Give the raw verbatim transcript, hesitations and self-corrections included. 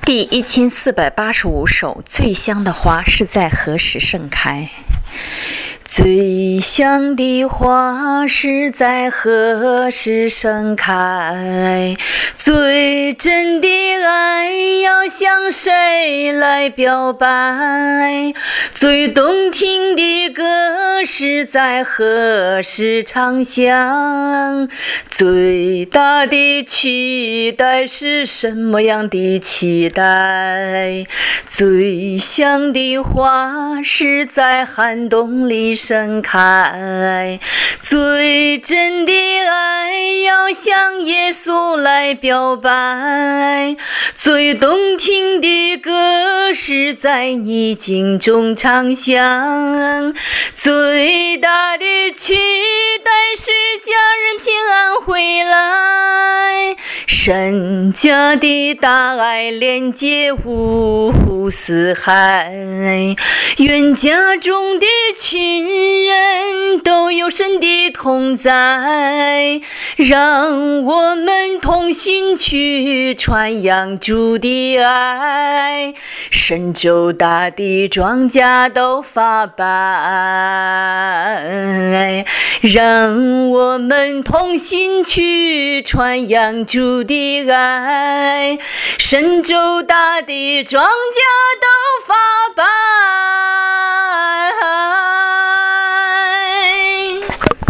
第一千四百八十五首，最香的花是在何时盛开？最香的花是在何时盛开？最真的爱要向谁来表白？最动听的歌是在何时唱响？最大的期待是什么样的期待？最香的花是在寒冬里盛开，最真的爱要向耶稣来表白，最动听的歌是在逆境中唱响，最大的期待是家人平安回来，神家的大爱连接五湖四海，愿家中的亲人都有神的同在，让我们同心去传扬主的爱，神州大地庄稼都发白，让我们同心去传扬主的爱，神州大地庄稼都发白。